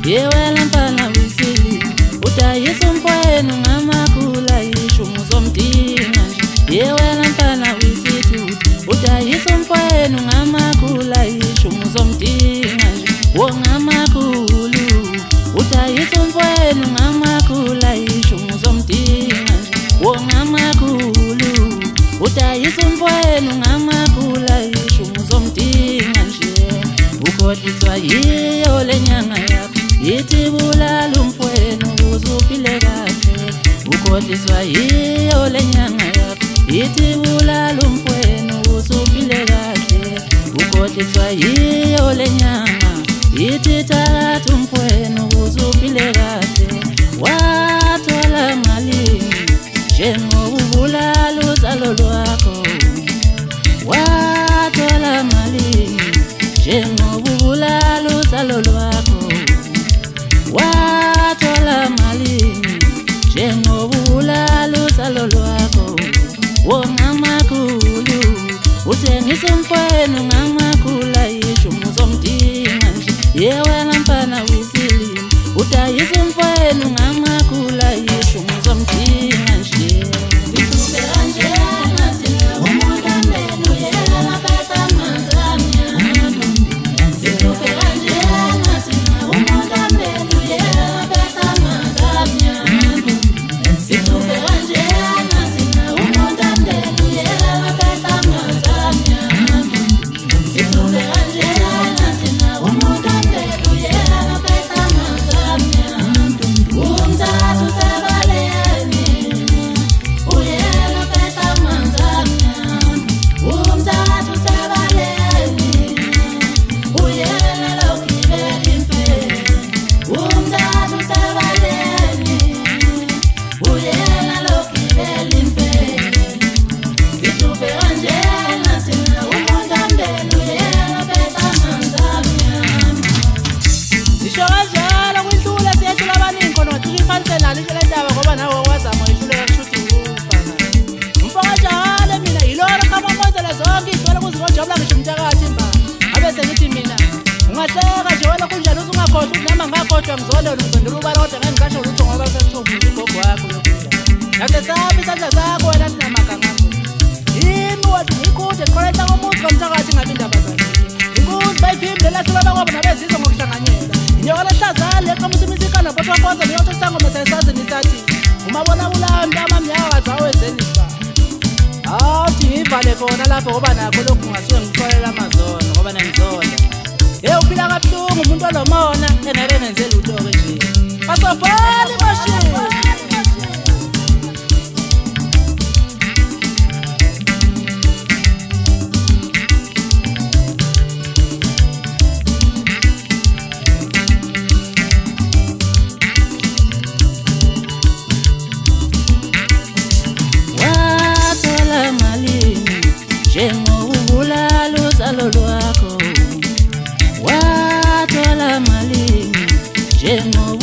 yewela mfana wisili udayisa umfowenu ngamakhula ishumu zomdinga nje yewela mfana wisili udayisa umfowenu ngamakhula ishumu zomdinga nje wongamakhulu udayisa umfowenu ngamakhula ishumu zomdinga nje wongamakhulu udayisa umfowenu ngamakhula ishumu zomdinga nje ukhohliswa yiyo lenyanga yakho yithi bulala umfowenu uzuphile kahle ukhohliswa yiyo lenyanga yakho yithi bulala umfowenu uzuphile kahle ukhohliswa yiyo lenyanga yithi thatha umfowenu uzuphile kahle wathola malini njengobulala uzalo lwakho wathola malini njengobulala uzalo lwakho wathola malini njengobulala uzalo lwakho wongamakhulu uthengisa umfowenu ngamakhula ishumu zomdinga nje yewela mfana wisili udayisa umfowenu ngamakhula ishumu zomdinga nje sithupe kanjena thina umongameli uyela phetha amanzi amnyama sithupe kanjena thina umongameli uyela phetha amanzi amnyama sithupe kanjena thina umongameli uyela phetha amanzi amnyama sithupe kanjena thina umongameli uyela phetha amanzi amnyama umthathu sebaleni uyela phetha amanzi amnyama umthathu sebaleni uyela lokibela imfene umthathu sebaleni uyela lokibela imfene sithupe kanjena thina umongameli uyela phetha amanzi amnyama Sisho kanjalo kwinhlula siyethula abaningi khona wathi ifanise nalo into lendaba ngoba nawe wazama ihluleka kushuthi ngufana. Mfaka njalo mina yilona kamamozela zonke izwele kuzikojabula ngisho umthakathi imba. Abe sengithi mina ungahleka nje wena kunjani usungakhohlwa ukuthi nami ngakhohlwa ngizolelo ngizondula ubala kodwa ngeke ngisho lutho ngoba sekuthomba ugogo wakho lokudla. Yakhe sabi isandla sakho wena sinamaganga akho. Yimi wathi ngikude qoleta komuntu komthakathi ngabe indaba zakhe. Inkuzi bayiphimbe lahlula bakwabo nabezizwe ngokuhlanganyela. Nyola hlazale eqhamusa imisikana bodwa konke leyo nto sangoma sayisazini isathi umabona ulambi amamnyaka kazawenzeni ba. Awuthi ngivale khona lapho ngoba nakho lokhu ngasuke ngixolela amazono ngoba nangizona. Uphila kabuhlungu umuntu olomona engeke enze lutho ke nje. Basofali mashini. wathola malini njengobulala uzalo lwakho wathola malini